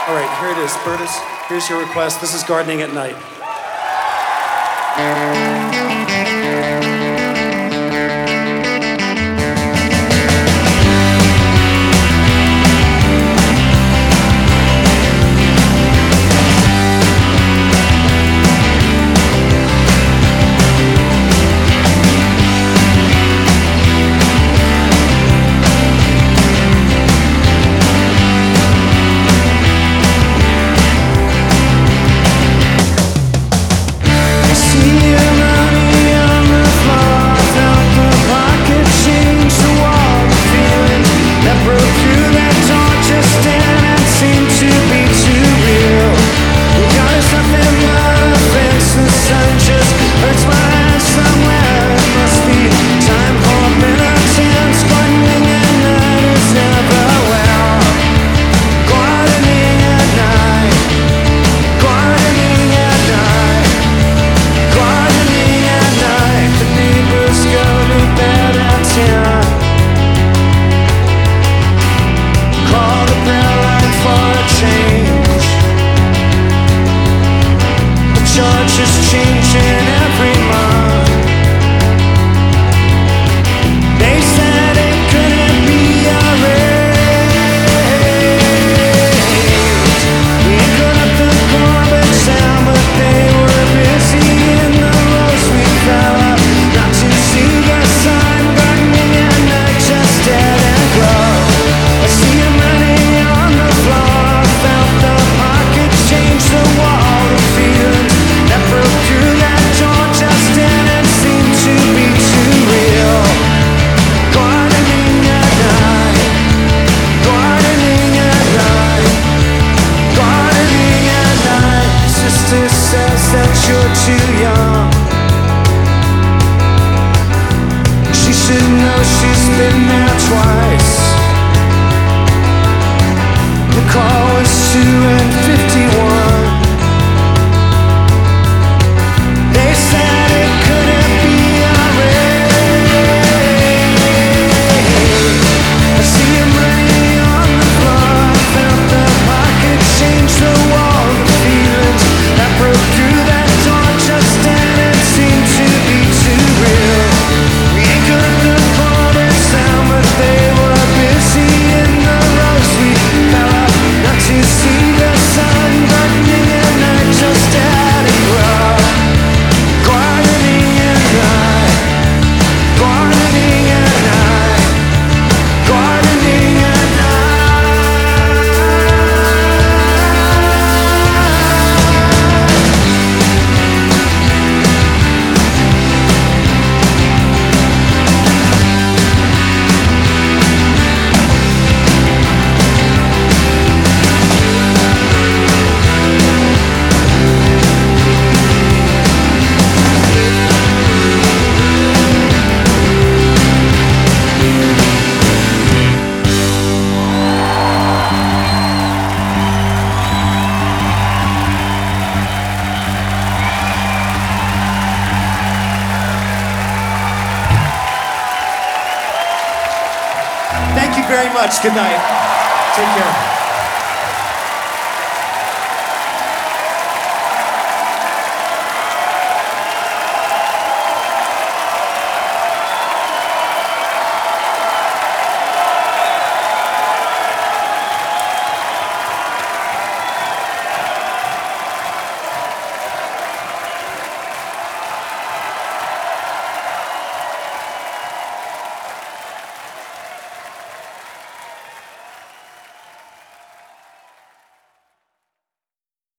All right, here it is, Bertus. Here's your request. This is Gardening at Night. Just changing every month. They said it couldn't be arranged. We could have the garbage down, but they were busy in the roads we fell up. Not to see the sun, gardening at night, just dead and grow. I see him running on the floor. Felt the pocket change the wall. The feelings that broke through that door just didn't seem to be too real. Gardening at night, gardening at night, gardening at night. Sister says that you're too young. She should know she's been there twice. The call was 2:51. They said it couldn't be arranged. I see him running on the floor. I felt the pocket change the wall. The feelings that broke through that door just didn't seem to be too real. We ain't gonna look for the sound, but they were busy in the roads we fell up. Not to see the sun, gardening at night, just dead and grow. Gardening at night, gardening at night, gardening at night. Thank you very much. Good night. Take care.